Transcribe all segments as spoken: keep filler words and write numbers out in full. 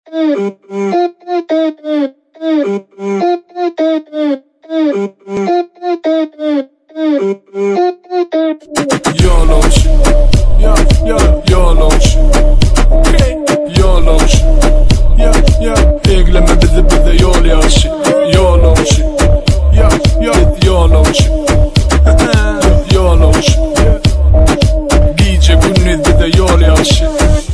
Yoloş, ya ya yoloş, yoloş, ya ya egleme bizi bize yol yaşı, yoloş, ya ya yoloş, yoloş, giyce günüz bize yol yaşı.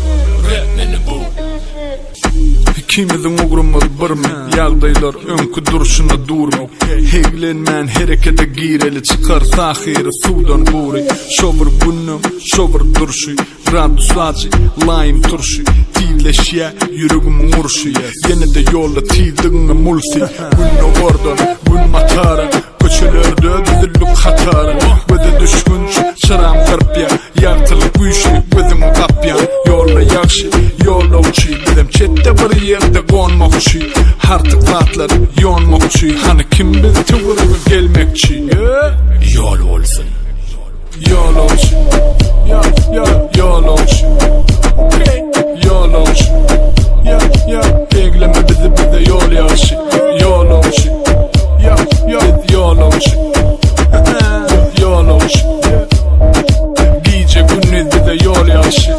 İkimizin uğrumuz bir mi? Yağdaylar önkü duruşuna durmi. Heglenmen harekete gireli çıkar sahiri sudan buri. Şovur bunum, şovur duruşu. Radu sacı, lime turşu. Tivleşye, yüreğim urşu. Yine de yolla tivdiğine mulsi. Bunun oradan, bunun matara. Köçelerde düzüllük hatara. Göze düşkünç, şaram kırpya. Yartılık güçlü, gözüm kapya. Yolla yakşı, yolla uçu. Bizim çette bir yerde konmakçı. Artık zatlar yonmakçı. Hani kim bizi tıvırıp gelmekçi. Yol olsun. Yol olsun. Ya ya yol olsun. Yol olsun. Ya ya egleme bizi bize yol yaşı. Yol olsun. Ya ya yol olsun. Yol olsun. Giyce günüz bize yol yaşı.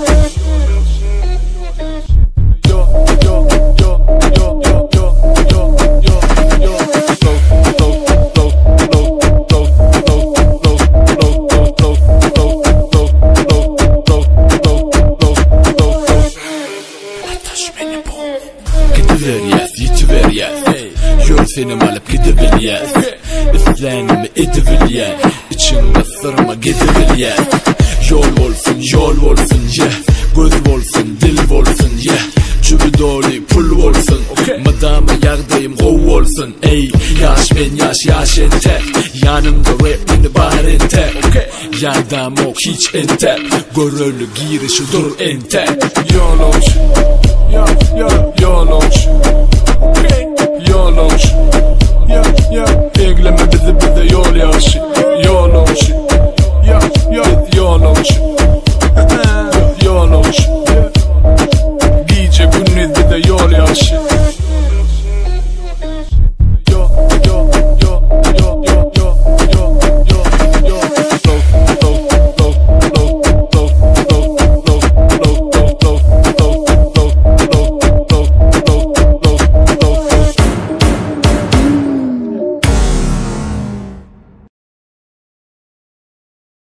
Gidiver yes, yitiver yes. Yol seni alıp gidiver yes. İslenimi ediver yes. İçinde sırma gidiver yes. Yol olsun, yol olsun yeah. Göz olsun, dil olsun yeah. Çübü dolu pul olsun madama yağdayım gov olsun. Ey yaş ben yaş yaş ente. Yanımda rap beni bahar ente. Yardam ok hiç ente. Görölü girişi dur ente. Yol olsun. Ya ya yol olsun. Yol olsun. Ya ya egleme bizi bize yol yaşı. Yol olsun. Ya ya yol olsun.